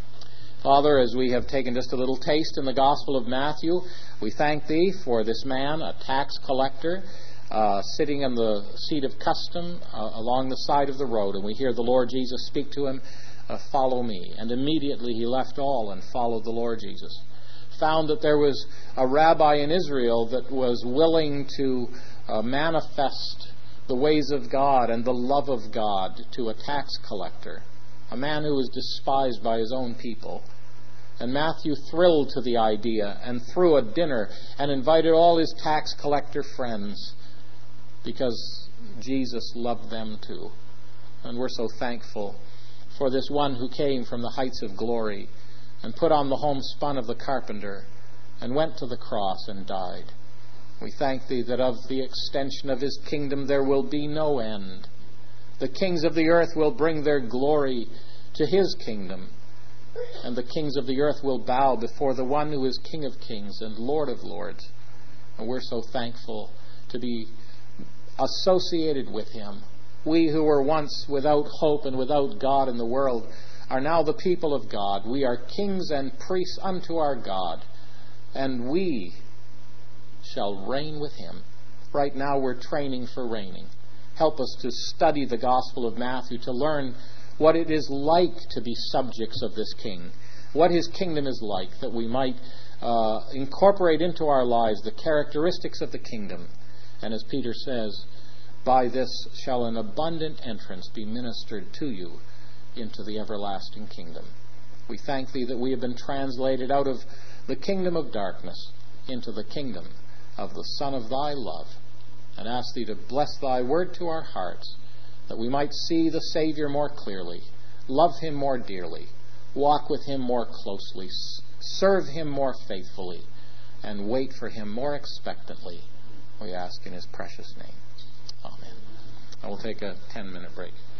Speaker 1: Father, as we have taken just a little taste in the Gospel of Matthew, we thank thee for this man, a tax collector, uh, sitting in the seat of custom uh, along the side of the road. And we hear the Lord Jesus speak to him, uh, follow me. And immediately he left all and followed the Lord Jesus. Found that there was a rabbi in Israel that was willing to uh, manifest the ways of God and the love of God to a tax collector, a man who was despised by his own people. And Matthew thrilled to the idea and threw a dinner and invited all his tax collector friends because Jesus loved them too. And we're so thankful for this one who came from the heights of glory and put on the homespun of the carpenter and went to the cross and died. We thank thee that of the extension of his kingdom there will be no end. The kings of the earth will bring their glory to his kingdom, and the kings of the earth will bow before the one who is King of kings and Lord of lords. And we're so thankful to be associated with him. We who were once without hope and without God in the world are now the people of God. We are kings and priests unto our God, and we shall reign with him. Right now we're training for reigning. Help us to study the Gospel of Matthew, to learn what it is like to be subjects of this King, what his kingdom is like, that we might uh, incorporate into our lives the characteristics of the kingdom. And as Peter says, by this shall an abundant entrance be ministered to you into the everlasting kingdom. We thank thee that we have been translated out of the kingdom of darkness into the kingdom of the Son of thy love, and ask thee to bless thy word to our hearts, that we might see the Savior more clearly, love him more dearly, walk with him more closely, serve him more faithfully, and wait for him more expectantly. We ask in his precious name. Amen. I will take a ten-minute break.